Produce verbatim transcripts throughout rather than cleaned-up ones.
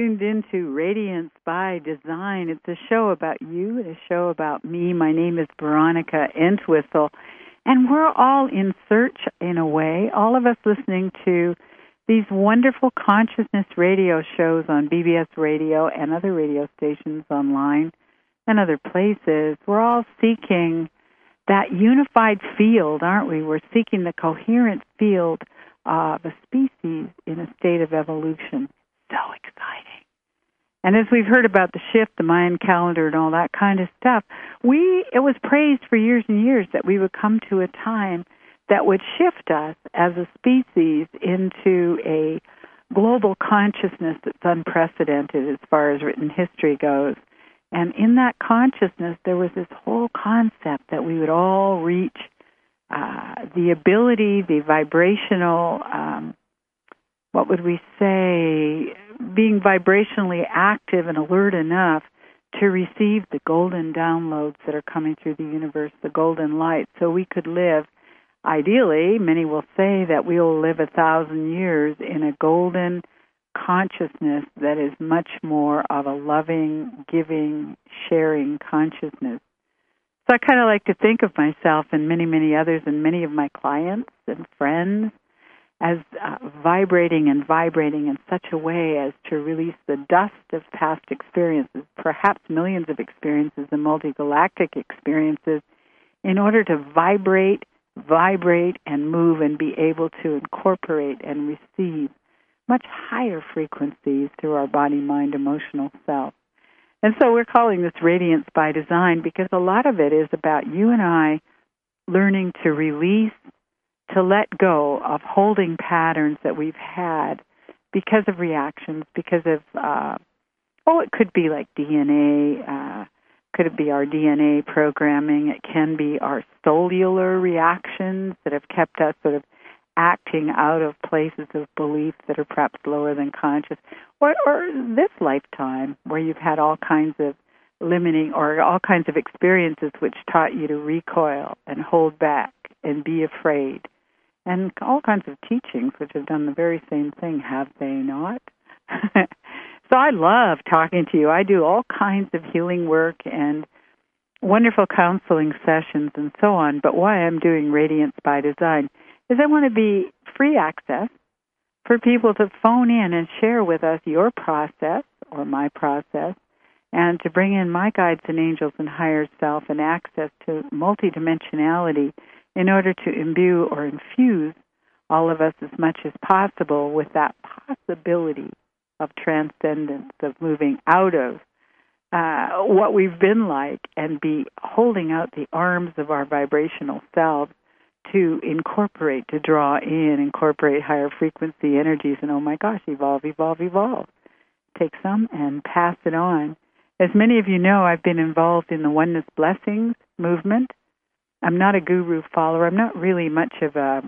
tuned into Radiance by Design. It's a show about you and a show about me. My name is Veronica Entwistle, and we're all in search, in a way, all of us listening to these wonderful consciousness radio shows on B B S Radio and other radio stations online and other places. We're all seeking that unified field, aren't we? We're seeking the coherent field of a species in a state of evolution. So exciting. And as we've heard about the shift, the Mayan calendar, and all that kind of stuff, we it was praised for years and years that we would come to a time that would shift us as a species into a global consciousness that's unprecedented as far as written history goes. And in that consciousness, there was this whole concept that we would all reach uh, the ability, the vibrational, um, what would we say, being vibrationally active and alert enough to receive the golden downloads that are coming through the universe, the golden light, so we could live. Ideally, many will say that we will live a thousand years in a golden consciousness that is much more of a loving, giving, sharing consciousness. So I kind of like to think of myself and many, many others and many of my clients and friends as uh, vibrating and vibrating in such a way as to release the dust of past experiences, perhaps millions of experiences and multi-galactic experiences, in order to vibrate, vibrate, and move and be able to incorporate and receive much higher frequencies through our body, mind, emotional self. And so we're calling this Radiance by Design because a lot of it is about you and I learning to release, to let go of holding patterns that we've had because of reactions, because of, uh, oh, it could be like D N A, uh, could it be our D N A programming, it can be our cellular reactions that have kept us sort of acting out of places of belief that are perhaps lower than conscious, or, or this lifetime where you've had all kinds of limiting or all kinds of experiences which taught you to recoil and hold back and be afraid. And all kinds of teachings which have done the very same thing, have they not? So I love talking to you. I do all kinds of healing work and wonderful counseling sessions and so on. But why I'm doing Radiance by Design is I want to be free access for people to phone in and share with us your process or my process, and to bring in my guides and angels and higher self and access to multidimensionality in order to imbue or infuse all of us as much as possible with that possibility of transcendence, of moving out of uh, what we've been like and be holding out the arms of our vibrational selves to incorporate, to draw in, incorporate higher frequency energies, and oh my gosh, evolve, evolve, evolve. Take some and pass it on. As many of you know, I've been involved in the Oneness Blessings movement. I'm not a guru follower. I'm not really much of a,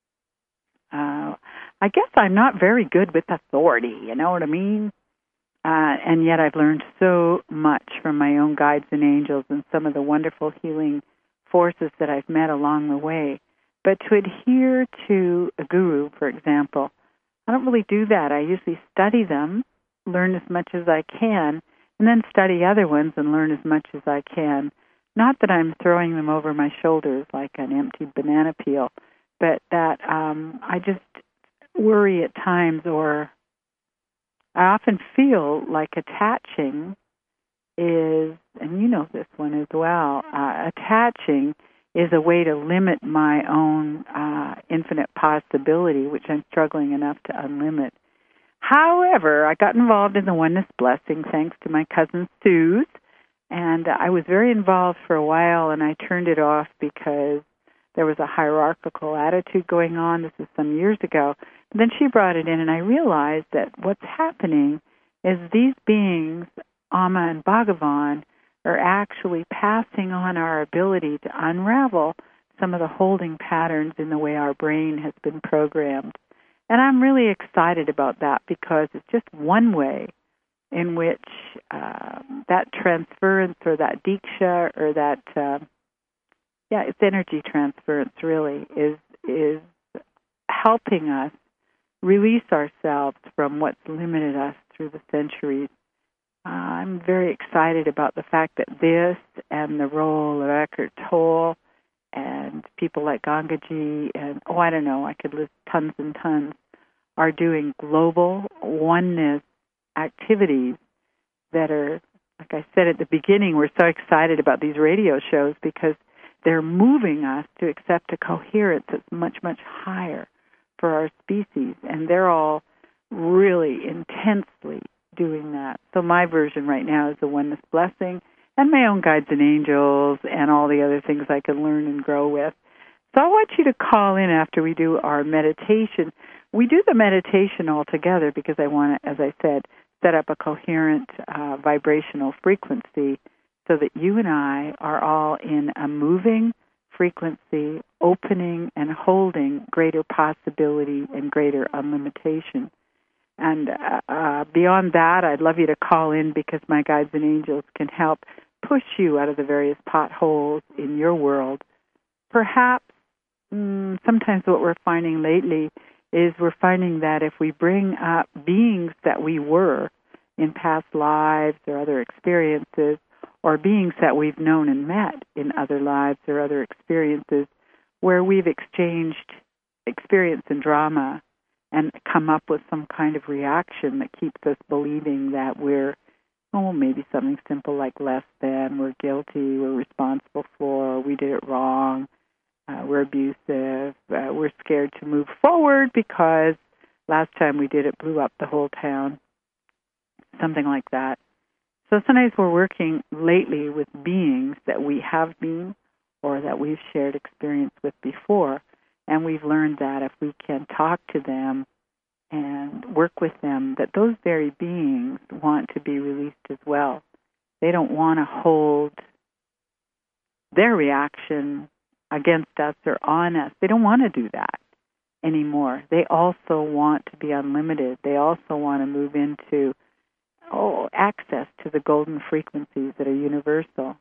uh, I guess I'm not very good with authority, you know what I mean? Uh, and yet I've learned so much from my own guides and angels and some of the wonderful healing forces that I've met along the way. But to adhere to a guru, for example, I don't really do that. I usually study them, learn as much as I can, and then study other ones and learn as much as I can. Not that I'm throwing them over my shoulders like an empty banana peel, but that um, I just worry at times, or I often feel like attaching is, and you know this one as well, uh, attaching is a way to limit my own uh, infinite possibility, which I'm struggling enough to unlimit. However, I got involved in the Oneness Blessing thanks to my cousin Suze, and I was very involved for a while, and I turned it off because there was a hierarchical attitude going on. This was some years ago. But then she brought it in, and I realized that what's happening is these beings, Amma and Bhagavan, are actually passing on our ability to unravel some of the holding patterns in the way our brain has been programmed. And I'm really excited about that because it's just one way in which uh, that transference or that diksha or that, uh, yeah, it's energy transference really, is is helping us release ourselves from what's limited us through the centuries. Uh, I'm very excited about the fact that this and the role of Eckhart Tolle and people like Gangaji and, oh, I don't know, I could list tons and tons, are doing global oneness activities that are, like I said at the beginning, we're so excited about these radio shows because they're moving us to accept a coherence that's much, much higher for our species. And they're all really intensely doing that. So my version right now is the oneness blessing and my own guides and angels and all the other things I can learn and grow with. So I want you to call in after we do our meditation. We do the meditation all together because I want to, as I said, set up a coherent uh, vibrational frequency so that you and I are all in a moving frequency, opening and holding greater possibility and greater unlimitation. And uh, uh, beyond that, I'd love you to call in because my guides and angels can help push you out of the various potholes in your world. Perhaps mm, sometimes what we're finding lately is we're finding that if we bring up beings that we were in past lives or other experiences, or beings that we've known and met in other lives or other experiences, where we've exchanged experience and drama and come up with some kind of reaction that keeps us believing that we're, oh, maybe something simple like less than, we're guilty, we're responsible for, we did it wrong, uh, we're abusive, uh, we're scared to move forward because last time we did it blew up the whole town, something like that. So sometimes we're working lately with beings that we have been or that we've shared experience with before, and we've learned that if we can talk to them and work with them, that those very beings want to be released as well. They don't want to hold their reaction against us or on us. They don't want to do that anymore. They also want to be unlimited. They also want to move into oh, access to the golden frequencies that are universal.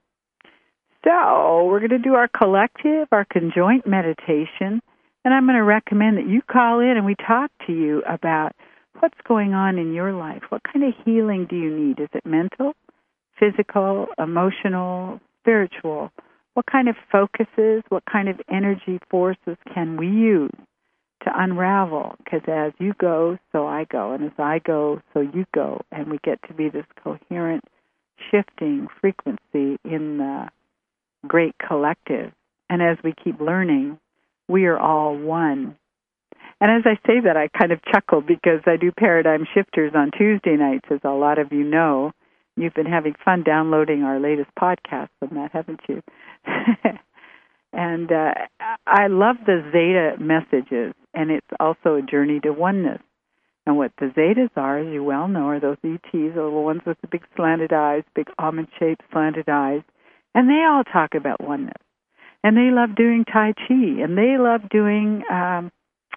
So we're going to do our collective, our conjoint meditation, and I'm going to recommend that you call in and we talk to you about what's going on in your life. What kind of healing do you need? Is it mental, physical, emotional, spiritual? What kind of focuses, what kind of energy forces can we use to unravel? Because as you go, so I go, and as I go, so you go, and we get to be this coherent, shifting frequency in the great collective. And as we keep learning, we are all one. And as I say that, I kind of chuckle because I do Paradigm Shifters on Tuesday nights, as a lot of you know. You've been having fun downloading our latest podcast from that, haven't you? And uh, I love the Zeta messages, and it's also a journey to oneness. And what the Zetas are, as you well know, are those E Ts, or the ones with the big slanted eyes, big almond-shaped slanted eyes, and they all talk about oneness. And they love doing Tai Chi, and they love doing um,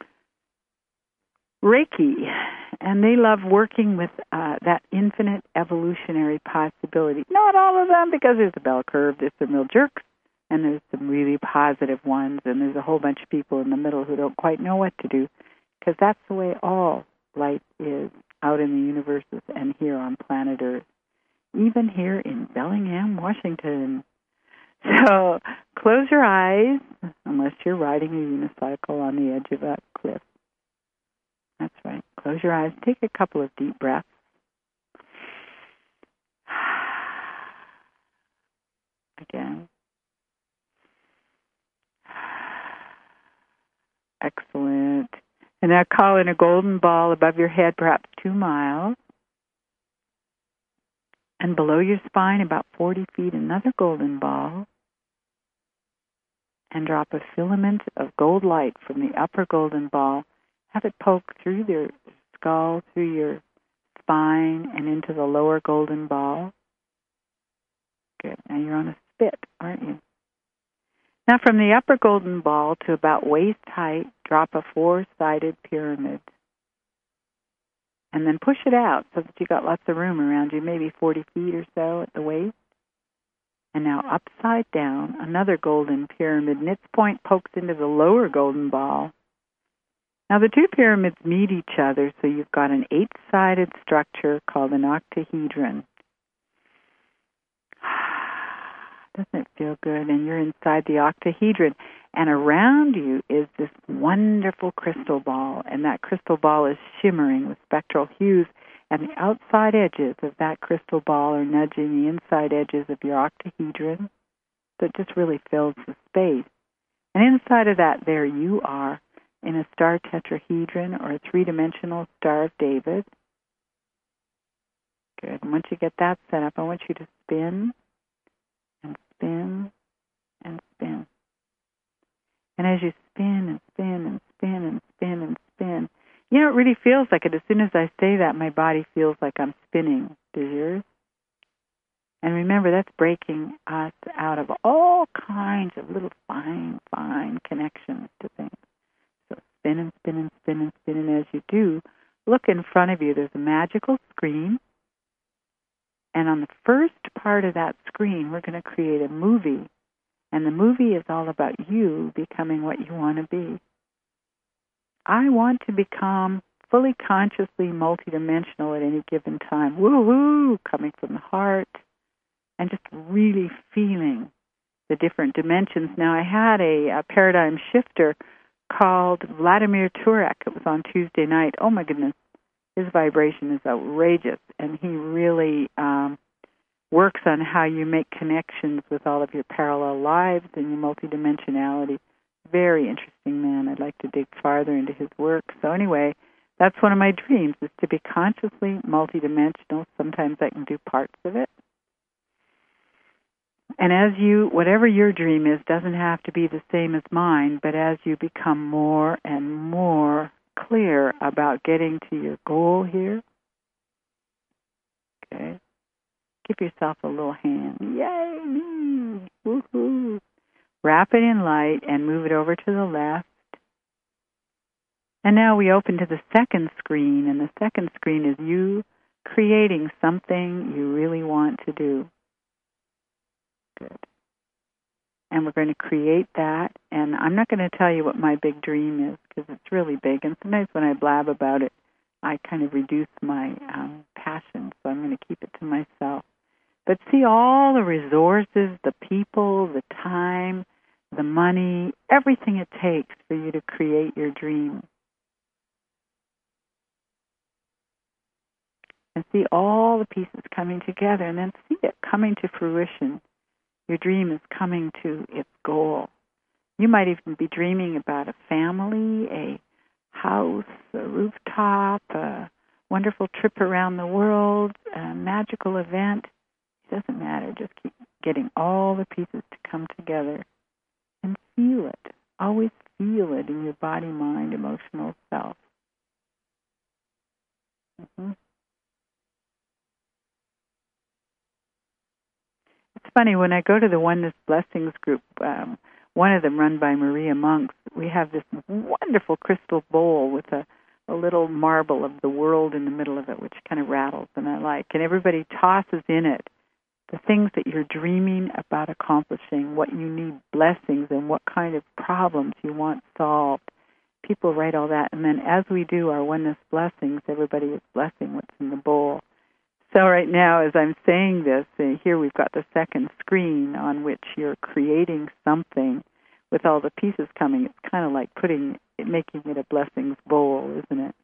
Reiki, and they love working with uh, that infinite evolutionary possibility. Not all of them, because there's a bell curve, there's some real jerks, and there's some really positive ones, and there's a whole bunch of people in the middle who don't quite know what to do, because that's the way all light is out in the universes and here on planet Earth, even here in Bellingham, Washington. So close your eyes, unless you're riding a unicycle on the edge of a cliff. That's right. Close your eyes. Take a couple of deep breaths. Again. Excellent. And now call in a golden ball above your head, perhaps two miles. And below your spine, about forty feet, another golden ball. And drop a filament of gold light from the upper golden ball. Have it poke through your skull, through your spine, and into the lower golden ball. Good. Now you're on a spit, aren't you? Now from the upper golden ball to about waist height, drop a four-sided pyramid. And then push it out so that you've got lots of room around you, maybe forty feet or so at the waist. And now upside down, another golden pyramid, and its point pokes into the lower golden ball. Now, the two pyramids meet each other, so you've got an eight-sided structure called an octahedron. Doesn't it feel good? And you're inside the octahedron, and around you is this wonderful crystal ball, and that crystal ball is shimmering with spectral hues, and the outside edges of that crystal ball are nudging the inside edges of your octahedron, so it just really fills the space. And inside of that, there you are, in a star tetrahedron or a three-dimensional Star of David. Good. And once you get that set up, I want you to spin and spin and spin. And as you spin and spin and spin and spin and spin, you know, it really feels like it. As soon as I say that, my body feels like I'm spinning. Does yours? And remember, that's breaking us out of all kinds of little fine, fine connections to things. So spin and spin and spin and spin, and as you do, look in front of you. There's a magical screen, and on the first part of that screen, we're going to create a movie, and the movie is all about you becoming what you want to be. I want to become fully consciously multidimensional at any given time. Woo-hoo! Coming from the heart, and just really feeling the different dimensions. Now, I had a, a paradigm shifter called Vladimir Turek. It was on Tuesday night. Oh, my goodness. His vibration is outrageous, and he really um, works on how you make connections with all of your parallel lives and your multidimensionality. Very interesting man. I'd like to dig farther into his work. So anyway, that's one of my dreams, is to be consciously multidimensional. Sometimes I can do parts of it. And as you, whatever your dream is, doesn't have to be the same as mine, but as you become more and more clear about getting to your goal here, okay, give yourself a little hand. Yay, me! Woohoo! Wrap it in light and move it over to the left. And now we open to the second screen, and the second screen is you creating something you really want to do. Good. And we're going to create that, and I'm not going to tell you what my big dream is because it's really big, and sometimes when I blab about it, I kind of reduce my um, passion, so I'm going to keep it to myself. But see all the resources, the people, the time, the money, everything it takes for you to create your dream. And see all the pieces coming together, and then see it coming to fruition. Your dream is coming to its goal. You might even be dreaming about a family, a house, a rooftop, a wonderful trip around the world, a magical event. It doesn't matter. Just keep getting all the pieces to come together and feel it. Always feel it in your body, mind, emotional self. Mm-hmm. It's funny, when I go to the Oneness Blessings group, um, one of them run by Maria Monks, we have this wonderful crystal bowl with a, a little marble of the world in the middle of it, which kind of rattles, and I like. And everybody tosses in it the things that you're dreaming about accomplishing, what you need blessings, and what kind of problems you want solved. People write all that, and then as we do our Oneness Blessings, everybody is blessing what's in the bowl. So right now, as I'm saying this, uh, here we've got the second screen on which you're creating something with all the pieces coming. It's kind of like putting, making it a blessings bowl, isn't it?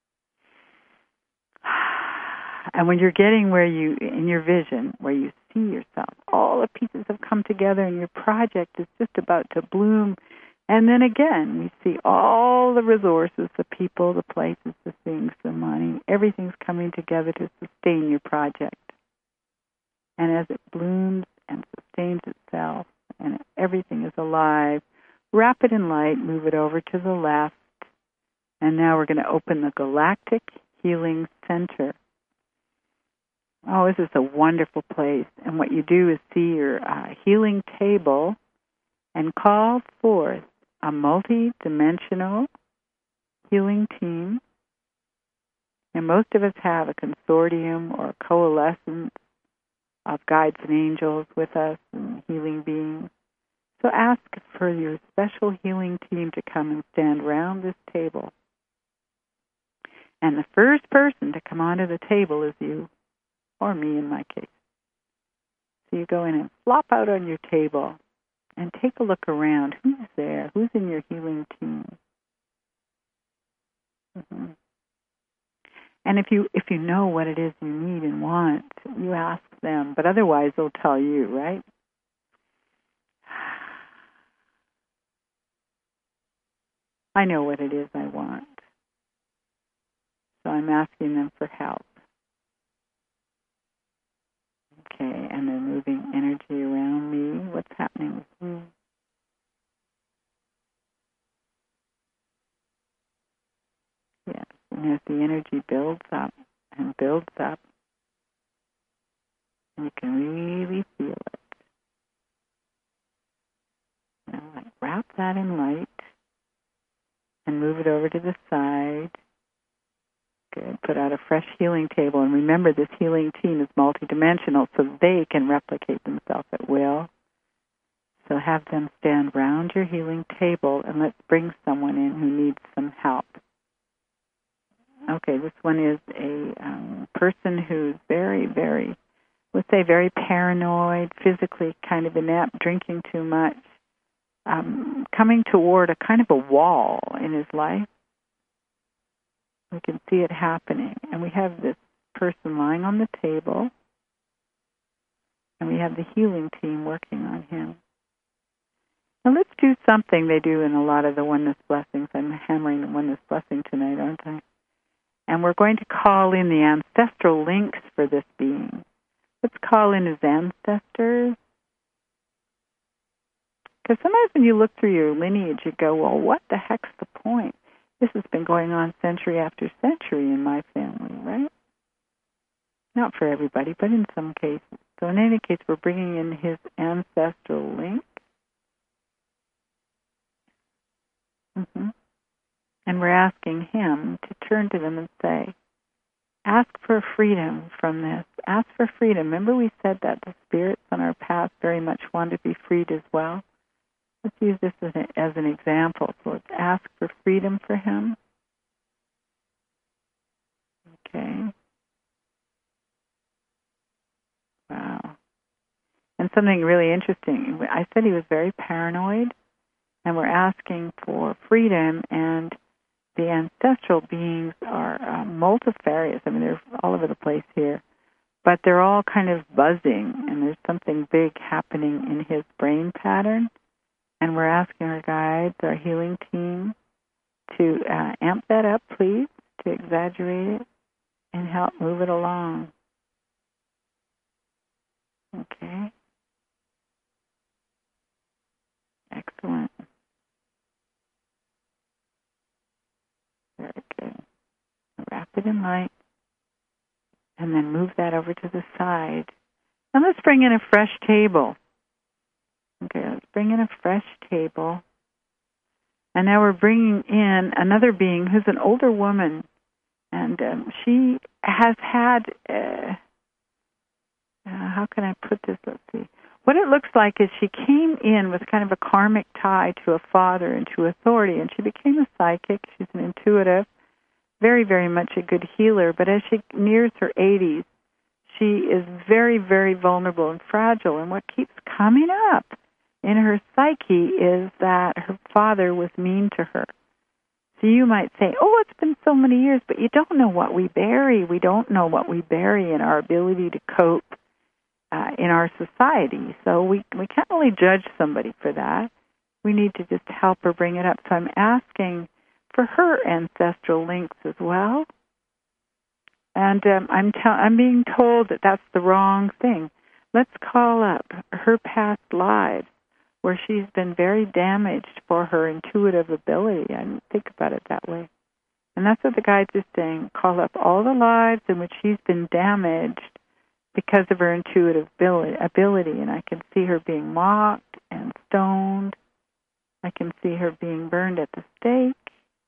And when you're getting where you, in your vision, where you see yourself, all the pieces have come together and your project is just about to bloom. And then again, we see all the resources, the people, the places, the things, the money, everything's coming together to sustain your project. And as it blooms and sustains itself and everything is alive, wrap it in light, move it over to the left. And now we're going to open the Galactic Healing Center. Oh, this is a wonderful place. And what you do is see your uh, healing table and call forth a multi-dimensional healing team. And most of us have a consortium or a coalescence of guides and angels with us and healing beings. So ask for your special healing team to come and stand around this table. And the first person to come onto the table is you, or me in my case. So you go in and flop out on your table and take a look around. Who's there? Who's in your healing team? Mm-hmm. And if you if you know what it is you need and want, you ask them. But otherwise, they'll tell you, right? I know what it is I want. So I'm asking them for help. Okay, and they're moving energy around me. What's happening with you? Yes, and as the energy builds up and builds up, you can really feel it. Now, like, wrap that in light and move it over to the side. Good. Put out a fresh healing table. And remember, this healing team is multidimensional, so they can replicate themselves at will. So have them stand round your healing table, and let's bring someone in who needs some help. Okay, this one is a um, person who's very, very, let's say very paranoid, physically kind of inept, drinking too much, um, coming toward a kind of a wall in his life. We can see it happening. And we have this person lying on the table, and we have the healing team working on him. Now let's do something they do in a lot of the oneness blessings. I'm hammering the oneness blessing tonight, aren't I? And we're going to call in the ancestral links for this being. Let's call in his ancestors. Because sometimes when you look through your lineage, you go, well, what the heck's the point? This has been going on century after century in my family, right? Not for everybody, but in some cases. So in any case, we're bringing in his ancestral link. Mm-hmm. And we're asking him to turn to them and say, ask for freedom from this. Ask for freedom. Remember we said that the spirits on our path very much want to be freed as well? Let's use this as, a, as an example. So let's ask for freedom for him. Okay. Wow. And something really interesting. I said he was very paranoid, and we're asking for freedom, and the ancestral beings are uh, multifarious. I mean, they're all over the place here. But they're all kind of buzzing, and there's something big happening in his brain pattern. And we're asking our guides, our healing team, to uh, amp that up, please, to exaggerate it and help move it along. Okay. Excellent. Very good. Wrap it in light, and then move that over to the side. And let's bring in a fresh table. Okay, let's bring in a fresh table. And now we're bringing in another being who's an older woman. And um, she has had, uh, uh, how can I put this? Let's see. What it looks like is she came in with kind of a karmic tie to a father and to authority, and she became a psychic. She's an intuitive, very, very much a good healer. But as she nears her eighties, she is very, very vulnerable and fragile. And what keeps coming up in her psyche is that her father was mean to her. So you might say, oh, it's been so many years, but you don't know what we bury. We don't know what we bury in our ability to cope uh, in our society. So we, we can't really judge somebody for that. We need to just help her bring it up. So I'm asking for her ancestral links as well. And um, I'm, te- I'm being told that that's the wrong thing. Let's call up her past lives, where she's been very damaged for her intuitive ability. I didn't think about it that way. And that's what the guides are saying. Call up all the lives in which she's been damaged because of her intuitive ability. And I can see her being mocked and stoned. I can see her being burned at the stake.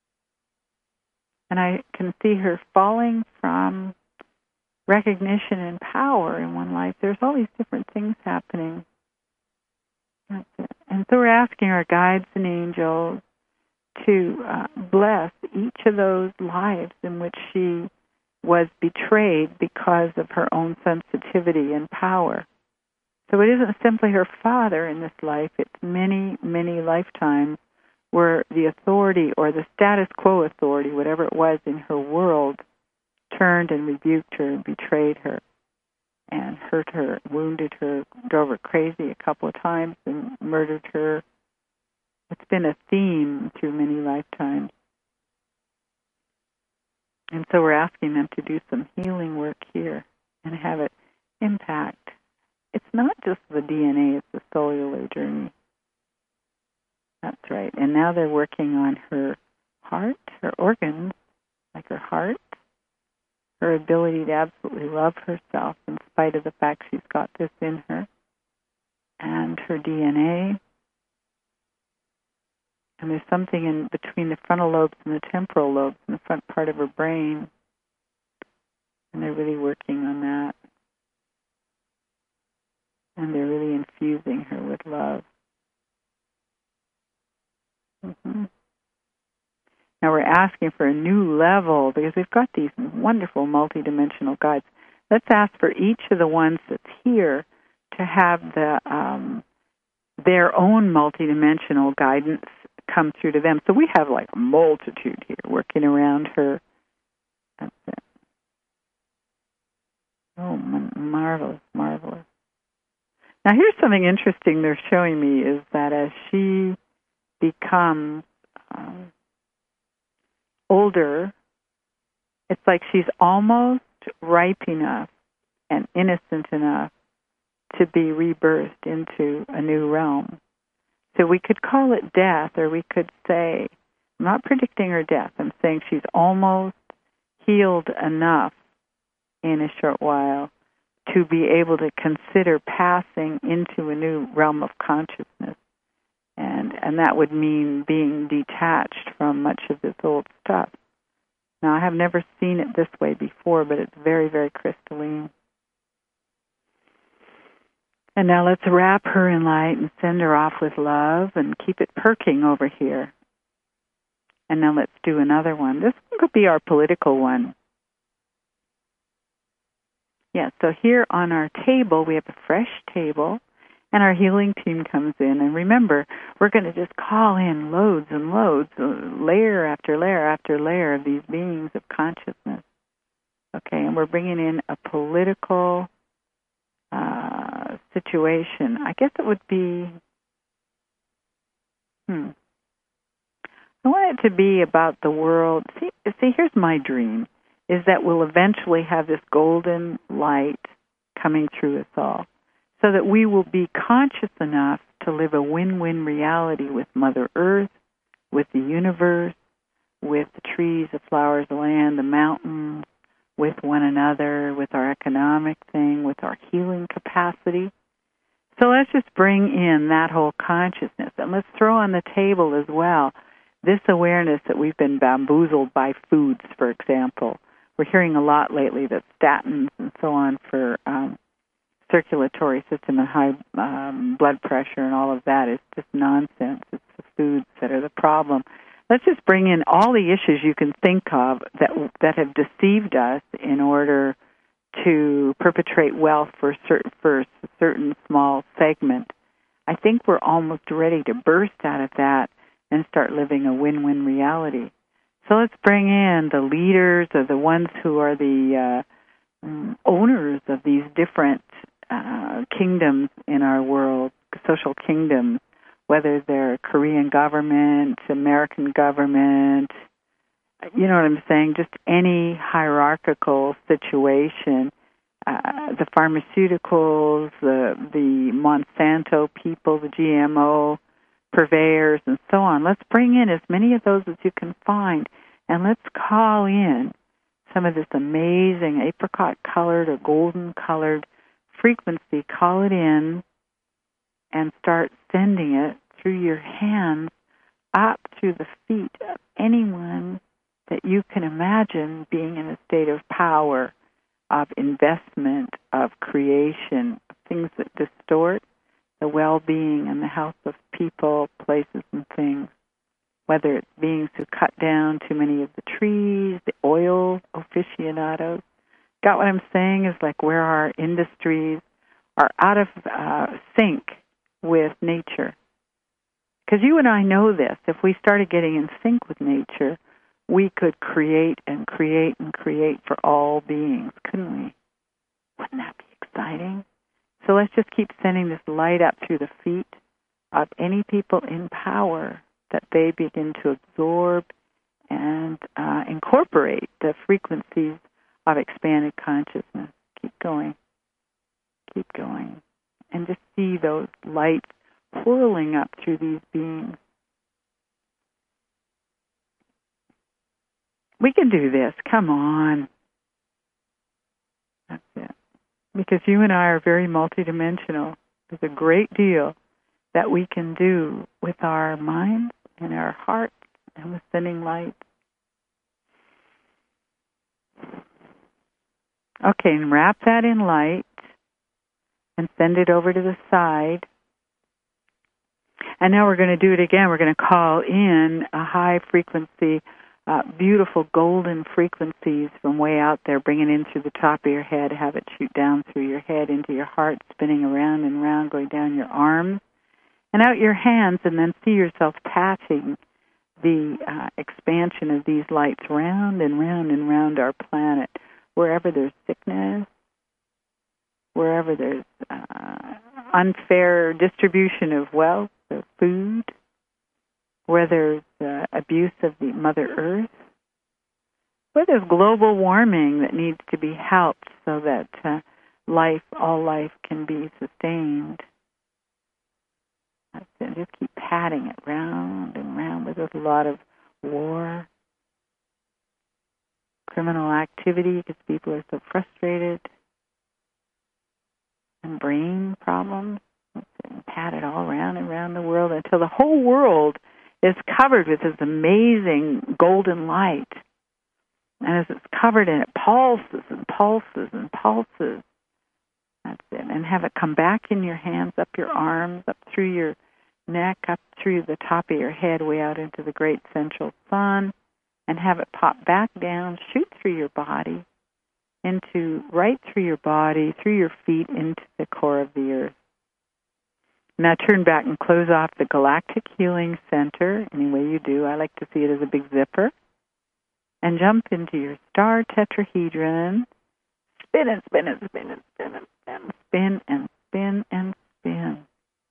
And I can see her falling from recognition and power in one life. There's all these different things happening. That's it. And so we're asking our guides and angels to uh, bless each of those lives in which she was betrayed because of her own sensitivity and power. So it isn't simply her father in this life, it's many, many lifetimes where the authority or the status quo authority, whatever it was in her world, turned and rebuked her and betrayed her and hurt her, wounded her, drove her crazy a couple of times and murdered her. It's been a theme through many lifetimes. And so we're asking them to do some healing work here and have it impact. It's not just the D N A, it's the cellular journey. That's right. And now they're working on her heart, her organs, like her heart, her ability to absolutely love herself in spite of the fact she's got this in her, and her D N A. And there's something in between the frontal lobes and the temporal lobes in the front part of her brain, and they're really working on that. And they're really infusing her with love. Mm-hmm. Now we're asking for a new level because we've got these wonderful multidimensional guides. Let's ask for each of the ones that's here to have the um, their own multidimensional guidance come through to them. So we have like a multitude here working around her. That's it. Oh, marvelous, marvelous. Now here's something interesting they're showing me is that as she becomes um, older, it's like she's almost ripe enough and innocent enough to be rebirthed into a new realm. So we could call it death, or we could say, I'm not predicting her death, I'm saying she's almost healed enough in a short while to be able to consider passing into a new realm of consciousness. And and that would mean being detached from much of this old stuff. Now, I have never seen it this way before, but it's very, very crystalline. And now let's wrap her in light and send her off with love and keep it perking over here. And now let's do another one. This one could be our political one. Yeah, so here on our table, we have a fresh table, and our healing team comes in. And remember, we're going to just call in loads and loads, layer after layer after layer of these beings of consciousness. Okay, and we're bringing in a political uh, situation. I guess it would be, hmm, I want it to be about the world. See, see, here's my dream, is that we'll eventually have this golden light coming through us all, so that we will be conscious enough to live a win-win reality with Mother Earth, with the universe, with the trees, the flowers, the land, the mountains, with one another, with our economic thing, with our healing capacity. So let's just bring in that whole consciousness, and let's throw on the table as well this awareness that we've been bamboozled by foods, for example. We're hearing a lot lately that statins and so on for um, circulatory system and high um, blood pressure and all of that is just nonsense. It's the foods that are the problem. Let's just bring in all the issues you can think of that that have deceived us in order to perpetrate wealth for certain, for a certain small segment. I think we're almost ready to burst out of that and start living a win-win reality. So let's bring in the leaders or the ones who are the uh, owners of these different uh, kingdoms in our world, social kingdoms, whether they're Korean government, American government, you know what I'm saying, just any hierarchical situation, uh, the pharmaceuticals, the, the Monsanto people, the G M O purveyors, and so on. Let's bring in as many of those as you can find, and let's call in some of this amazing apricot-colored or golden-colored frequency. Call it in and start sending it through your hands up through the feet of anyone that you can imagine being in a state of power, of investment, of creation, of things that distort the well-being and the health of people, places, and things. whether it's beings who cut down too many of the trees, the oil aficionados. Got what I'm saying is like where our industries are out of uh, sync with nature. Because you and I know this. If we started getting in sync with nature, we could create and create and create for all beings, couldn't we? Wouldn't that be exciting? So let's just keep sending this light up through the feet of any people in power that they begin to absorb and uh, incorporate the frequencies of expanded consciousness. Keep going. Keep going. And just see those lights whirling up through these beings. We can do this. Come on. That's it. Because you and I are very multidimensional. There's a great deal that we can do with our minds and our hearts and with sending light. Okay, and wrap that in light and send it over to the side. And now we're going to do it again. We're going to call in a high frequency, uh, beautiful golden frequencies from way out there, bring it in through the top of your head, have it shoot down through your head into your heart, spinning around and around, going down your arms and out your hands, and then see yourself patching the uh, expansion of these lights round and round and round our planet, wherever there's sickness, wherever there's uh, unfair distribution of wealth, of food, where there's uh, abuse of the Mother Earth, where there's global warming that needs to be helped so that uh, life, all life, can be sustained. That's it. Just keep patting it round and round. Where there's a lot of war, criminal activity because people are so frustrated, and brain problems. And pat it all around and around the world until the whole world is covered with this amazing golden light. And as it's covered in it, pulses and pulses and pulses. That's it. And have it come back in your hands, up your arms, up through your neck, up through the top of your head, way out into the great central sun, and have it pop back down, shoot through your body, into right through your body, through your feet, into the core of the earth. Now turn back and close off the Galactic Healing Center any way you do. I like to see it as a big zipper. And jump into your star tetrahedron. Spin and spin and spin and spin and spin, spin and spin and spin.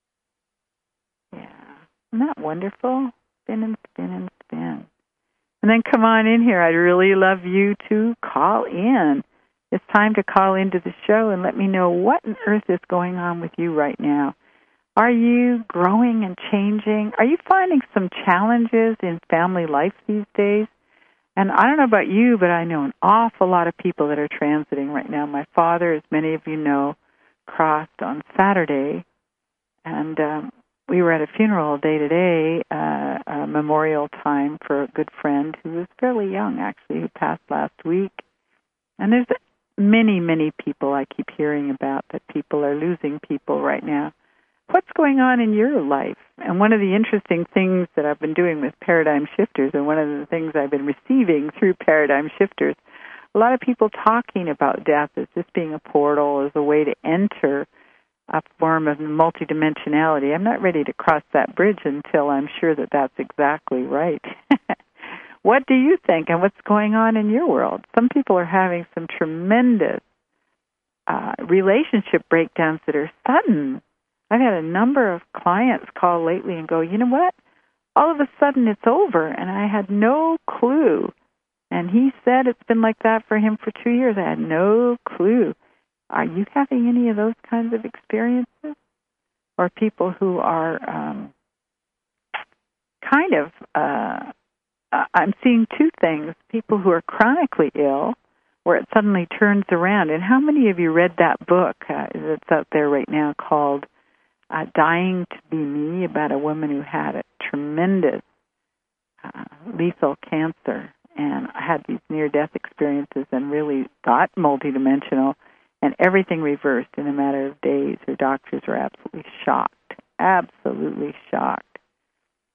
Yeah. Isn't that wonderful? Spin and spin and spin. And then come on in here. I'd really love you to call in. It's time to call into the show and let me know what on earth is going on with you right now. Are you growing and changing? Are you finding some challenges in family life these days? And I don't know about you, but I know an awful lot of people that are transiting right now. My father, as many of you know, crossed on Saturday, and um, we were at a funeral day today, uh, a memorial time for a good friend who was fairly young, actually, who passed last week. And there's many, many people I keep hearing about that people are losing people right now. What's going on in your life? And one of the interesting things that I've been doing with Paradigm Shifters, and one of the things I've been receiving through Paradigm Shifters, a lot of people talking about death as just being a portal, as a way to enter a form of multidimensionality. I'm not ready to cross that bridge until I'm sure that that's exactly right. What do you think, and what's going on in your world? Some people are having some tremendous uh, relationship breakdowns that are sudden. I've had a number of clients call lately and go, you know what? All of a sudden it's over, and I had no clue. And he said it's been like that for him for two years. I had no clue. Are you having any of those kinds of experiences? Or people who are um, kind of, uh, I'm seeing two things. People who are chronically ill, where it suddenly turns around. And how many of you read that book uh, that's out there right now called Uh, Dying to Be Me, about a woman who had a tremendous uh, lethal cancer and had these near-death experiences and really got multidimensional, and everything reversed in a matter of days. Her doctors were absolutely shocked, absolutely shocked.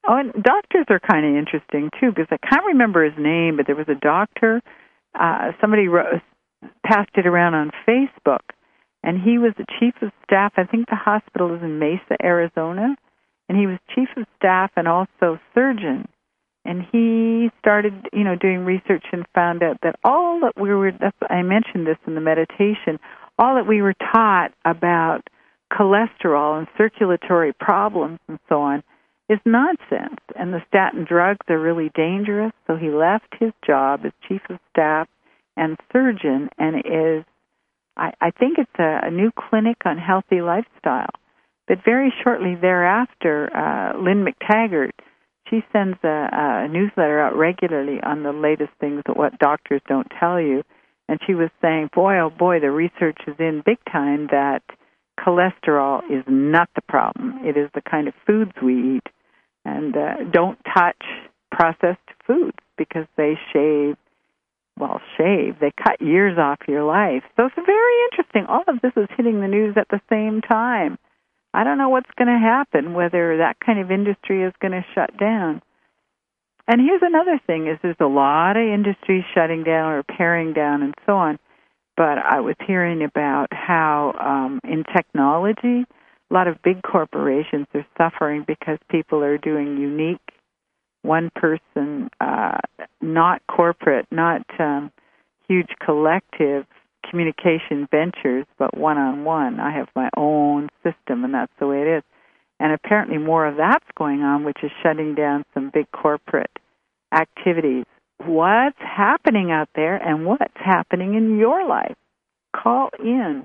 Oh, and doctors are kind of interesting, too, because I can't remember his name, but there was a doctor, uh, somebody wrote, passed it around on Facebook, and he was the chief of staff. I think the hospital is in Mesa, Arizona, and he was chief of staff and also surgeon. And he started, you know, doing research and found out that all that we were, that's, I mentioned this in the meditation, all that we were taught about cholesterol and circulatory problems and so on is nonsense. And the statin drugs are really dangerous. So he left his job as chief of staff and surgeon and is, I, I think it's a, a new clinic on healthy lifestyle. But very shortly thereafter, uh, Lynn McTaggart, she sends a, a newsletter out regularly on the latest things that what doctors don't tell you. And she was saying, boy, oh boy, the research is in big time that cholesterol is not the problem. It is the kind of foods we eat. And uh, don't touch processed foods because they shave, well, shave, they cut years off your life. So it's very interesting. All of this is hitting the news at the same time. I don't know what's going to happen, whether that kind of industry is going to shut down. And here's another thing, is there's a lot of industries shutting down or paring down and so on. But I was hearing about how um, in technology, a lot of big corporations are suffering because people are doing unique, one-person, uh, not corporate, not um, huge collective communication ventures, but one-on-one. I have my own system, and that's the way it is. And apparently more of that's going on, which is shutting down some big corporate activities. What's happening out there and what's happening in your life? Call in.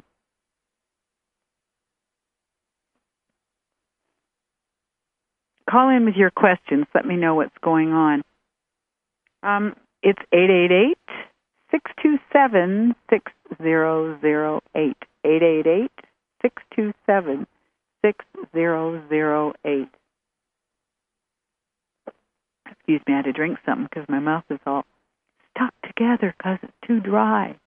Call in with your questions. Let me know what's going on. Um, it's eight eight eight, six two seven, six zero zero eight. eight eight eight, six two seven, six zero zero eight. Excuse me, I had to drink something because my mouth is all stuck together because it's too dry.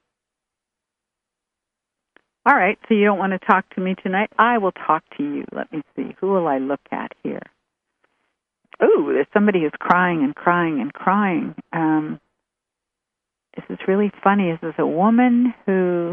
All right, so you don't want to talk to me tonight? I will talk to you. Let me see. Who will I look at here? Oh, there's somebody who's crying and crying and crying. Um, this is really funny. This is a woman who...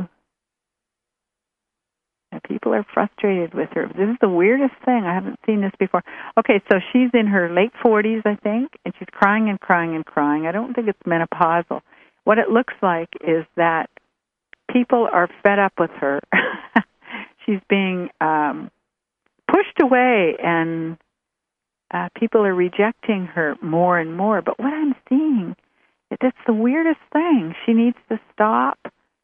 People are frustrated with her. This is the weirdest thing. I haven't seen this before. Okay, so she's in her late forties, I think, and she's crying and crying and crying. I don't think it's menopausal. What it looks like is that people are fed up with her. She's being um, pushed away, and uh, people are rejecting her more and more. But what I'm seeing, that's the weirdest thing. She needs to stop.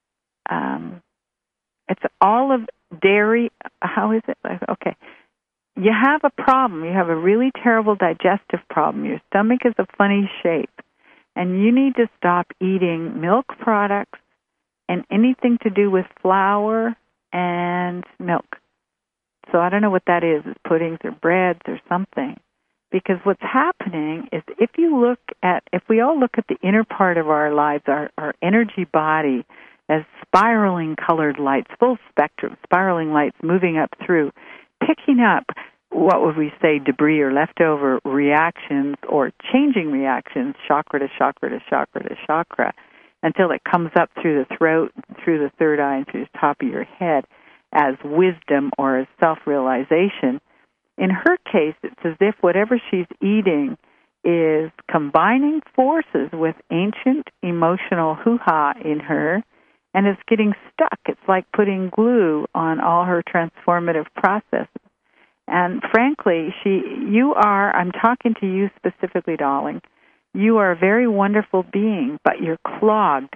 Um, it's all of dairy, how is it? Okay. You have a problem. You have a really terrible digestive problem. Your stomach is a funny shape. And you need to stop eating milk products and anything to do with flour and milk. So I don't know what that is. It's puddings or breads or something. Because what's happening is if you look at, if we all look at the inner part of our lives, our, our energy body, as spiraling colored lights, full spectrum, spiraling lights moving up through, picking up, what would we say, debris or leftover reactions or changing reactions, chakra to chakra to chakra to chakra, until it comes up through the throat, through the third eye, and through the top of your head as wisdom or as self-realization. In her case, it's as if whatever she's eating is combining forces with ancient emotional hoo-ha in her, and it's getting stuck. It's like putting glue on all her transformative processes. And frankly, she, you are, I'm talking to you specifically, darling, you are a very wonderful being, but you're clogged.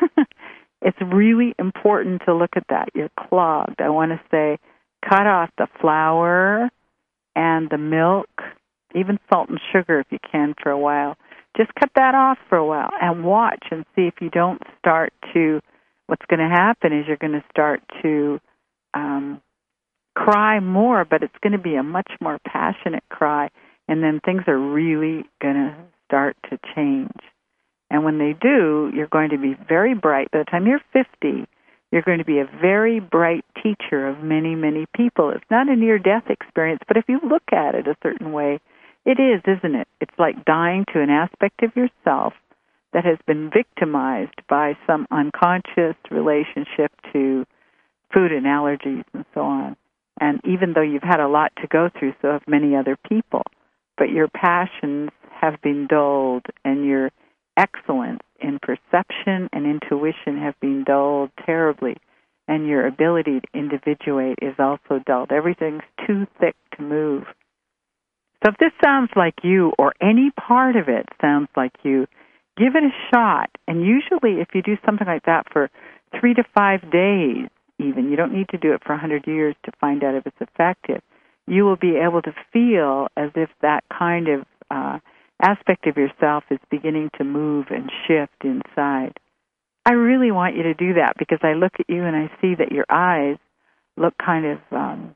It's really important to look at that. You're clogged. I want to say cut off the flour and the milk, even salt and sugar if you can for a while. Just cut that off for a while and watch and see if you don't start to, what's going to happen is you're going to start to um, cry more, but it's going to be a much more passionate cry, and then things are really going to start to change. And when they do, you're going to be very bright. By the time you're fifty, you're going to be a very bright teacher of many, many people. It's not a near-death experience, but if you look at it a certain way, It is, isn't it? It's like dying to an aspect of yourself that has been victimized by some unconscious relationship to food and allergies and so on. And even though you've had a lot to go through, so have many other people, but your passions have been dulled and your excellence in perception and intuition have been dulled terribly, and your ability to individuate is also dulled. Everything's too thick to move. So if this sounds like you, or any part of it sounds like you, give it a shot. And usually if you do something like that for three to five days even, you don't need to do it for one hundred years to find out if it's effective, you will be able to feel as if that kind of uh, aspect of yourself is beginning to move and shift inside. I really want you to do that because I look at you and I see that your eyes look kind of, um,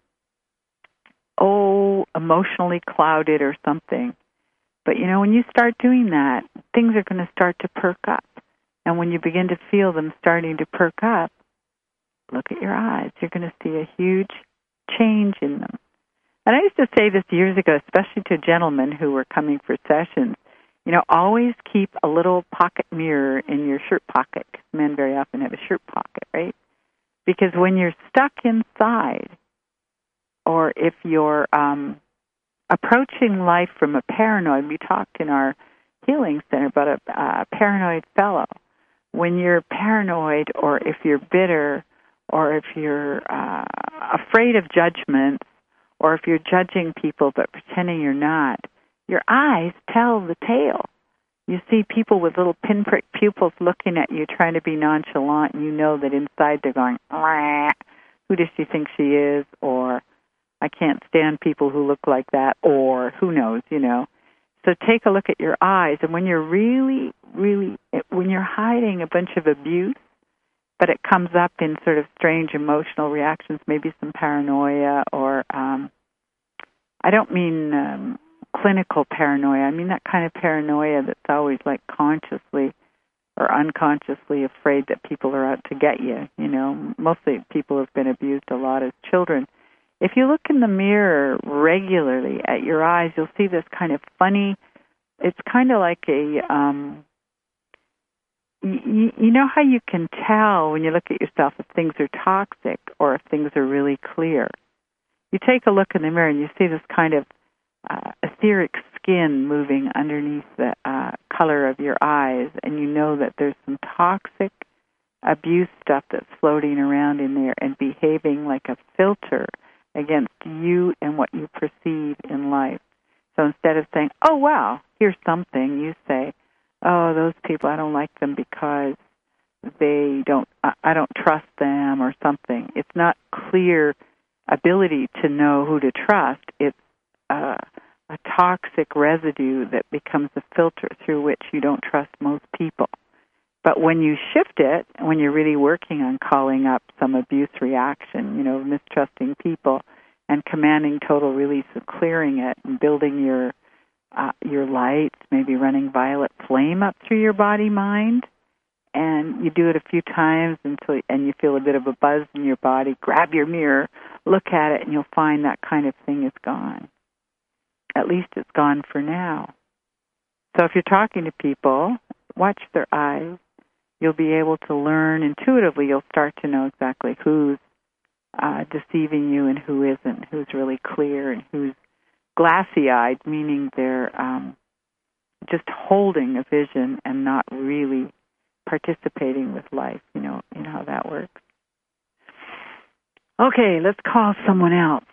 oh, emotionally clouded or something. But, you know, when you start doing that, things are going to start to perk up. And when you begin to feel them starting to perk up, look at your eyes. You're going to see a huge change in them. And I used to say this years ago, especially to gentlemen who were coming for sessions, you know, always keep a little pocket mirror in your shirt pocket. Men very often have a shirt pocket, right? Because when you're stuck inside, or if you're um, approaching life from a paranoid, we talked in our healing center about a, a paranoid fellow. When you're paranoid, or if you're bitter, or if you're uh, afraid of judgments, or if you're judging people but pretending you're not, your eyes tell the tale. You see people with little pinprick pupils looking at you, trying to be nonchalant, and you know that inside they're going, who does she think she is? Or, I can't stand people who look like that, or who knows, you know. So take a look at your eyes, and when you're really, really, when you're hiding a bunch of abuse, but it comes up in sort of strange emotional reactions, maybe some paranoia, or um, I don't mean um, clinical paranoia. I mean that kind of paranoia that's always like consciously or unconsciously afraid that people are out to get you. You know, mostly people have been abused a lot as children. If you look in the mirror regularly at your eyes, you'll see this kind of funny, it's kind of like a, um, you, you know how you can tell when you look at yourself if things are toxic or if things are really clear. You take a look in the mirror and you see this kind of uh, etheric skin moving underneath the uh, color of your eyes, and you know that there's some toxic abuse stuff that's floating around in there and behaving like a filter against you and what you perceive in life. So instead of saying, oh, wow, here's something, you say, oh, those people, I don't like them because they don't, I don't trust them or something. It's not clear ability to know who to trust. It's uh, a toxic residue that becomes a filter through which you don't trust most people. But when you shift it, when you're really working on calling up some abuse reaction, you know, mistrusting people, and commanding total release of clearing it, and building your uh, your lights, maybe running violet flame up through your body mind, and you do it a few times until and you feel a bit of a buzz in your body, grab your mirror, look at it, and you'll find that kind of thing is gone. At least it's gone for now. So if you're talking to people, watch their eyes. You'll be able to learn intuitively. You'll start to know exactly who's uh, deceiving you and who isn't, who's really clear and who's glassy-eyed, meaning they're um, just holding a vision and not really participating with life. You know, you know how that works. Okay, let's call someone else.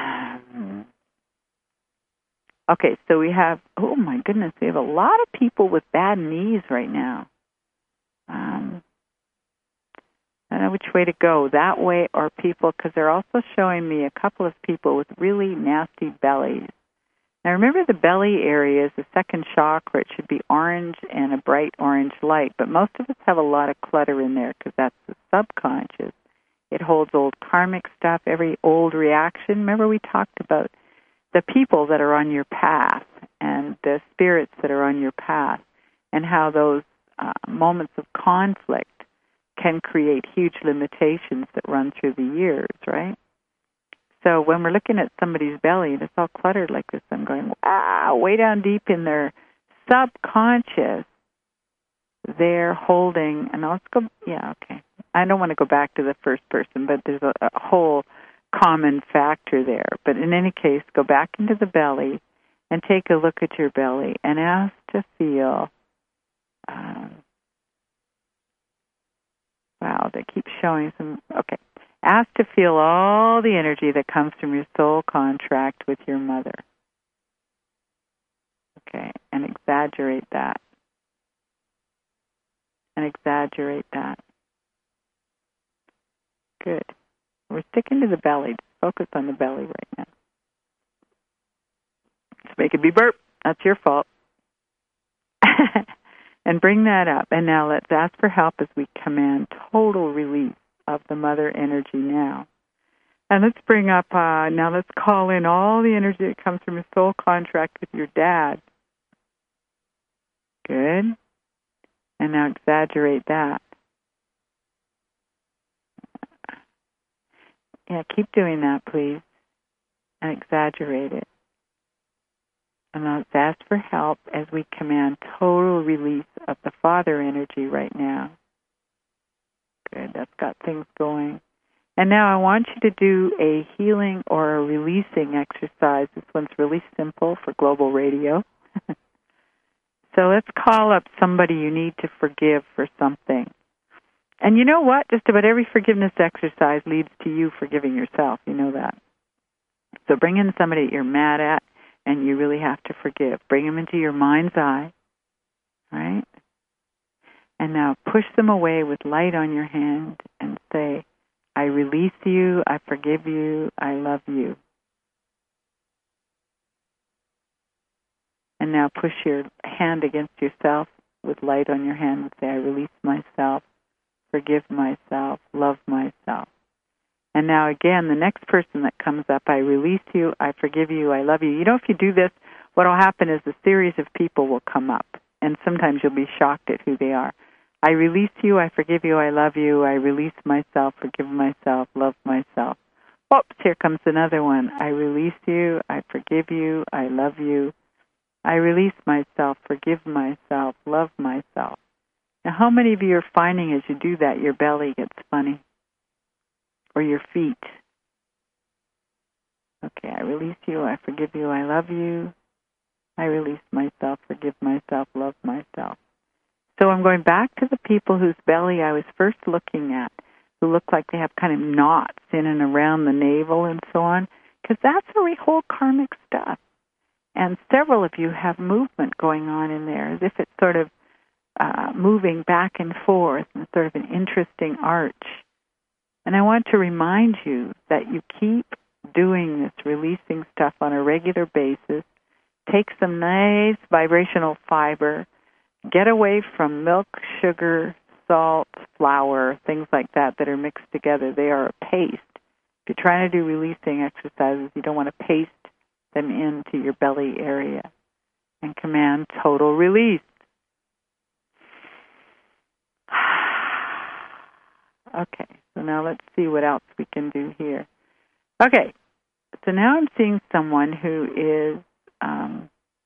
Okay, so we have, oh my goodness, we have a lot of people with bad knees right now. Um, I don't know which way to go, that way or people, because they're also showing me a couple of people with really nasty bellies. Now remember, the belly area is the second chakra. It should be orange and a bright orange light, but most of us have a lot of clutter in there because that's the subconscious. It holds old karmic stuff, every old reaction. Remember we talked about the people that are on your path and the spirits that are on your path, and how those uh, moments of conflict can create huge limitations that run through the years, right? So when we're looking at somebody's belly and it's all cluttered like this, I'm going, going, wow, way down deep in their subconscious, they're holding, and let's go, yeah, okay. I don't want to go back to the first person, but there's a, a whole common factor there. But in any case, go back into the belly and take a look at your belly and ask to feel, um, wow, they keep showing some, okay. Ask to feel all the energy that comes from your soul contract with your mother. Okay, and exaggerate that. And exaggerate that. Good. We're sticking to the belly. Just focus on the belly right now. Just make it be burp. That's your fault. And bring that up. And now let's ask for help as we command total release of the mother energy now. And let's bring up, uh, now let's call in all the energy that comes from your soul contract with your dad. Good. And now exaggerate that. Yeah, keep doing that, please. And exaggerate it. And let's ask for help as we command total release of the father energy right now. Good, that's got things going. And now I want you to do a healing or a releasing exercise. This one's really simple for Global Radio. So let's call up somebody you need to forgive for something. And you know what? Just about every forgiveness exercise leads to you forgiving yourself. You know that. So bring in somebody you're mad at and you really have to forgive. Bring them into your mind's eye, right? And now push them away with light on your hand and say, I release you, I forgive you, I love you. And now push your hand against yourself with light on your hand and say, I release myself, forgive myself, love myself. And now again, the next person that comes up, I release you, I forgive you, I love you. You know, if you do this, what will happen is a series of people will come up, and sometimes you'll be shocked at who they are. I release you, I forgive you, I love you, I release myself, forgive myself, love myself. Oops, here comes another one. I release you, I forgive you, I love you, I release myself, forgive myself, love myself. Now, how many of you are finding as you do that, your belly gets funny? Or your feet? Okay, I release you, I forgive you, I love you, I release myself, forgive myself, love myself. So I'm going back to the people whose belly I was first looking at, who look like they have kind of knots in and around the navel and so on, because that's a whole karmic stuff. And several of you have movement going on in there, as if it's sort of uh, moving back and forth, and sort of an interesting arch. And I want to remind you that you keep doing this releasing stuff on a regular basis. Take some nice vibrational fiber. Get away from milk, sugar, salt, flour, things like that that are mixed together. They are a paste. If you're trying to do releasing exercises, you don't want to paste them into your belly area. And command total release. Okay, so now let's see what else we can do here. Okay, so now I'm seeing someone who is, um,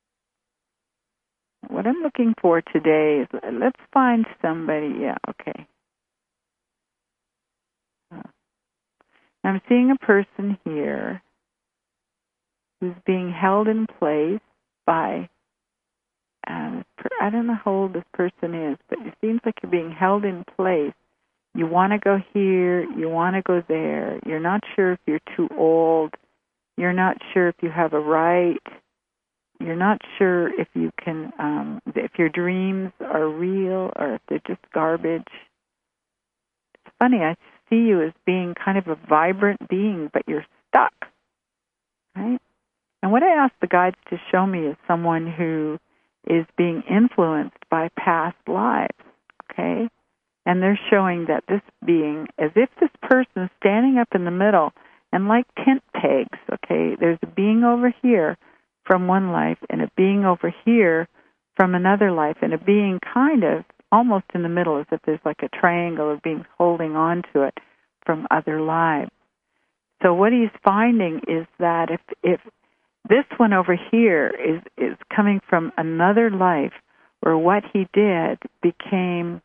what I'm looking for today is, let's find somebody, yeah, okay. I'm seeing a person here who's being held in place by, um, I don't know how old this person is, but it seems like you're being held in place. You want to go here, you want to go there. You're not sure if you're too old. You're not sure if you have a right. You're not sure if you can, um, if your dreams are real or if they're just garbage. It's funny, I see you as being kind of a vibrant being, but you're stuck, right? And what I ask the guides to show me is someone who is being influenced by past lives, okay? And they're showing that this being, as if this person is standing up in the middle, and like tent pegs, okay, there's a being over here from one life, and a being over here from another life, and a being kind of almost in the middle, as if there's like a triangle of beings holding on to it from other lives. So what he's finding is that if if this one over here is, is coming from another life where what he did became,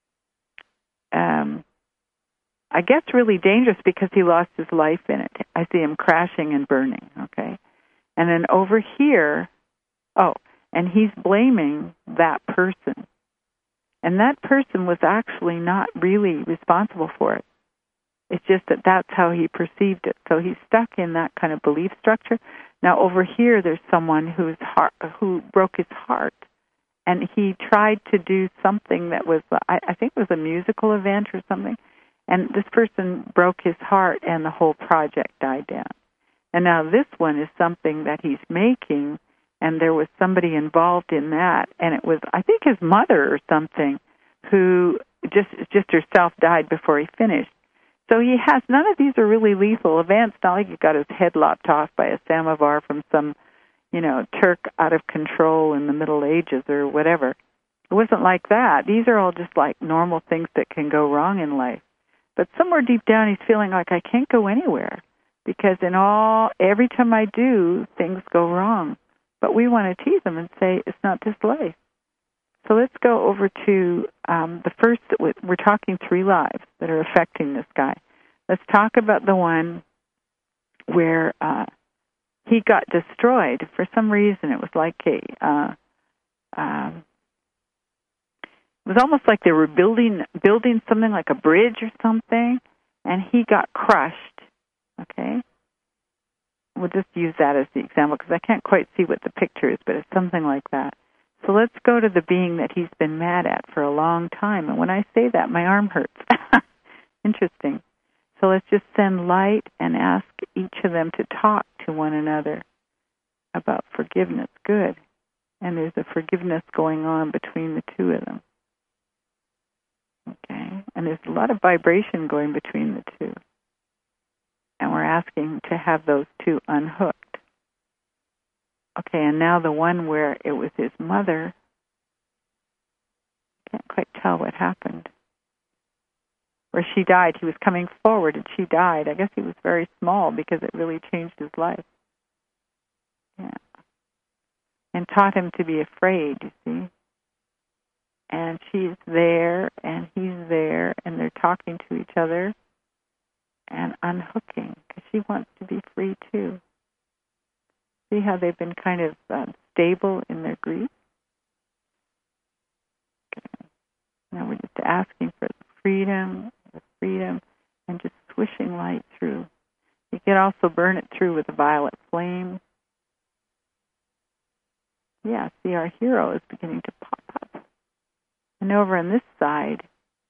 um, I guess, really dangerous because he lost his life in it. I see him crashing and burning, okay? And then over here, oh, and he's blaming that person. And that person was actually not really responsible for it. It's just that that's how he perceived it. So he's stuck in that kind of belief structure. Now over here, there's someone whose heart, who broke his heart, and he tried to do something that was, I, I think it was a musical event or something, and this person broke his heart, and the whole project died down. And now this one is something that he's making, and there was somebody involved in that, and it was, I think, his mother or something, who just just herself died before he finished. So he has, none of these are really lethal events. Not like he got his head lopped off by a samovar from some, you know, Turk out of control in the Middle Ages or whatever. It wasn't like that. These are all just like normal things that can go wrong in life. But somewhere deep down he's feeling like I can't go anywhere because in all, every time I do, things go wrong. But we want to tease him and say, it's not this life. So let's go over to um, the first, we're talking three lives that are affecting this guy. Let's talk about the one where uh, he got destroyed. For some reason, it was like a, uh, um, it was almost like they were building building something like a bridge or something, and he got crushed, okay? We'll just use that as the example because I can't quite see what the picture is, but it's something like that. So let's go to the being that he's been mad at for a long time. And when I say that, my arm hurts. Interesting. So let's just send light and ask each of them to talk to one another about forgiveness. Good. And there's a forgiveness going on between the two of them. Okay. And there's a lot of vibration going between the two. And we're asking to have those two unhooked. Okay, and now the one where it was his mother, I can't quite tell what happened. Where she died, he was coming forward and she died. I guess he was very small because it really changed his life. Yeah. And taught him to be afraid, you see. And she's there and he's there and they're talking to each other and unhooking because she wants to be free too. See how they've been kind of uh, stable in their grief? Okay. Now we're just asking for the freedom, the freedom, and just swishing light through. You can also burn it through with a violet flame. Yeah, see, our hero is beginning to pop up. And over on this side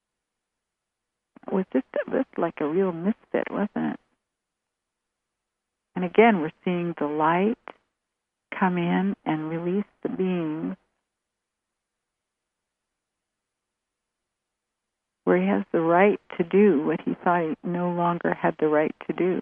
was just, just like a real misfit, wasn't it? And again, we're seeing the light come in and release the beings where he has the right to do what he thought he no longer had the right to do.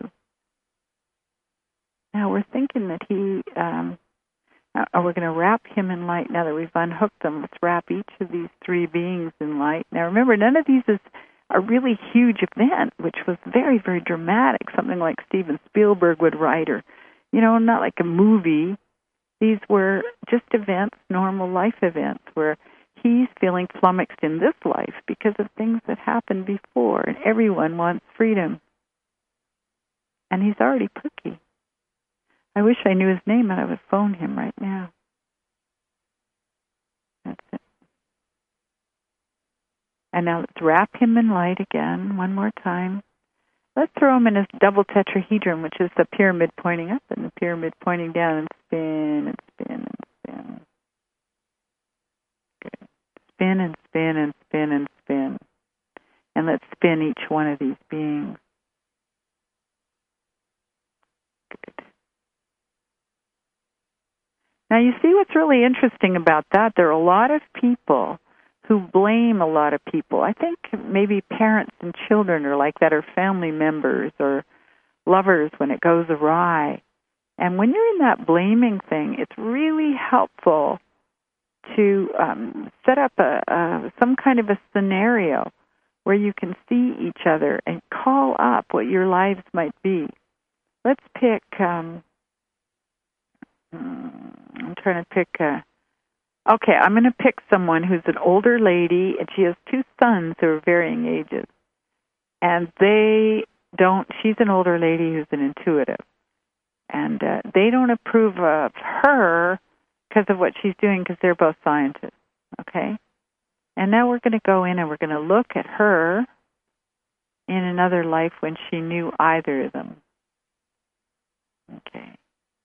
Now we're thinking that he, um, uh, we're going to wrap him in light now that we've unhooked them. Let's wrap each of these three beings in light. Now remember, none of these is a really huge event, which was very, very dramatic, something like Steven Spielberg would write, or, you know, not like a movie. These were just events, normal life events, where he's feeling flummoxed in this life because of things that happened before, and everyone wants freedom. And he's already perky. I wish I knew his name and I would phone him right now. That's it. And now let's wrap him in light again, one more time. Let's throw him in his double tetrahedron, which is the pyramid pointing up and the pyramid pointing down, and spin and spin and spin. Good. Spin and spin and spin and spin. And let's spin each one of these beings. Good. Now you see what's really interesting about that? There are a lot of people who blame a lot of people. I think maybe parents and children are like that, or family members or lovers when it goes awry. And when you're in that blaming thing, it's really helpful to um, set up a, a some kind of a scenario where you can see each other and call up what your lives might be. Let's pick, um, I'm trying to pick a... Okay, I'm going to pick someone who's an older lady, and she has two sons who are varying ages. And they don't... She's an older lady who's an intuitive. And uh, they don't approve of her because of what she's doing, because they're both scientists. Okay? And now we're going to go in and we're going to look at her in another life when she knew either of them. Okay.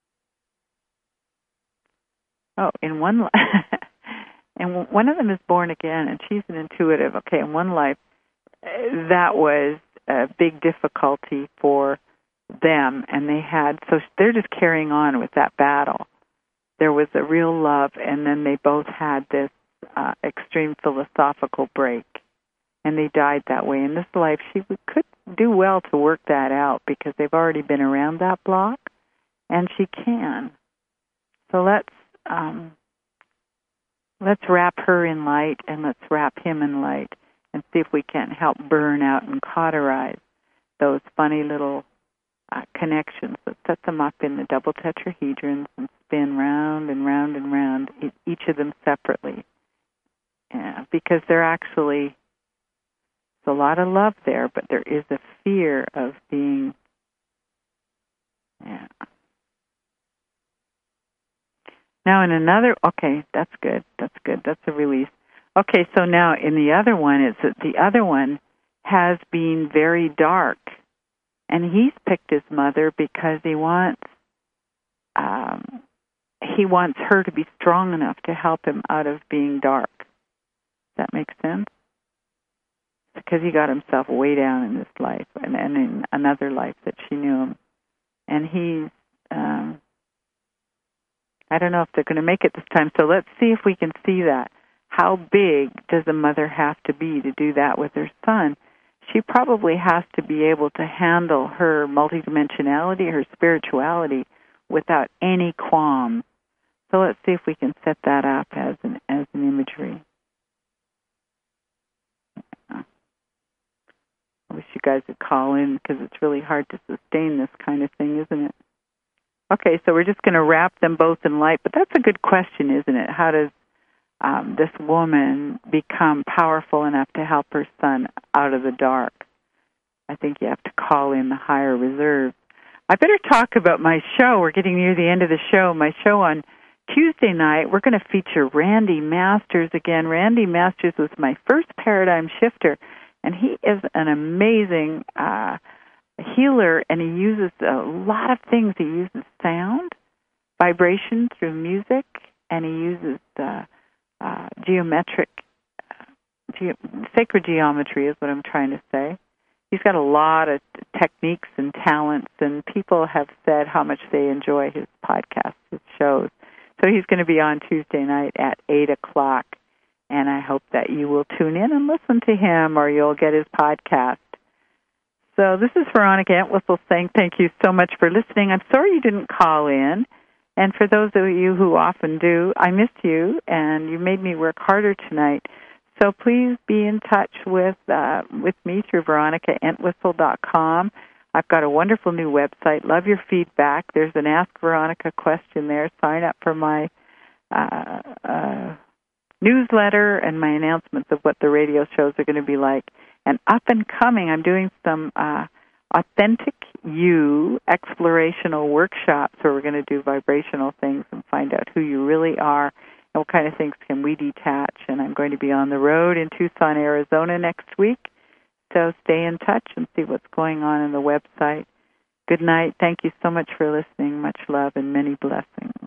Oh, in one life, and one of them is born again, and she's an intuitive. Okay, in one life, that was a big difficulty for them, and they had, so they're just carrying on with that battle. There was a real love, and then they both had this uh, extreme philosophical break, and they died that way. In this life, she could do well to work that out because they've already been around that block, and she can. So let's um, let's wrap her in light, and let's wrap him in light, and see if we can't help burn out and cauterize those funny little uh, connections that set them up in the double tetrahedrons and spin round and round and round, each of them separately. Yeah, because they're actually, there's a lot of love there, but there is a fear of being, yeah. Now in another, okay, that's good, that's good, that's a release. Okay, so now in the other one, it's that the other one has been very dark, and he's picked his mother because he wants, um, he wants her to be strong enough to help him out of being dark. Does that make sense? Because he got himself way down in this life, and, and in another life that she knew him. And he's, um, I don't know if they're going to make it this time, so let's see if we can see that. How big does a mother have to be to do that with her son? She probably has to be able to handle her multidimensionality, her spirituality, without any qualms. So let's see if we can set that up as an as an imagery. I wish you guys would call in because it's really hard to sustain this kind of thing, isn't it? Okay, so we're just going to wrap them both in light, but that's a good question, isn't it? How does um, this woman become powerful enough to help her son out of the dark? I think you have to call in the higher reserve. I better talk about my show. We're getting near the end of the show. My show on Tuesday night, we're going to feature Randy Masters again. Randy Masters was my first paradigm shifter, and he is an amazing uh, healer, and he uses a lot of things. He uses sound, vibration through music, and he uses uh, uh, geometric, uh, ge- sacred geometry is what I'm trying to say. He's got a lot of techniques and talents, and people have said how much they enjoy his podcasts, his shows. So he's going to be on Tuesday night at eight o'clock, and I hope that you will tune in and listen to him, or you'll get his podcast. So this is Veronica Entwistle saying thank you so much for listening. I'm sorry you didn't call in, and for those of you who often do, I missed you, and you made me work harder tonight. So please be in touch with uh, with me through veronica entwistle dot com. I've got a wonderful new website. Love your feedback. There's an Ask Veronica question there. Sign up for my uh, uh, newsletter and my announcements of what the radio shows are going to be like. And up and coming, I'm doing some uh, authentic you explorational workshops where we're going to do vibrational things and find out who you really are and what kind of things can we detach. And I'm going to be on the road in Tucson, Arizona next week. So stay in touch and see what's going on in the website. Good night. Thank you so much for listening. Much love and many blessings.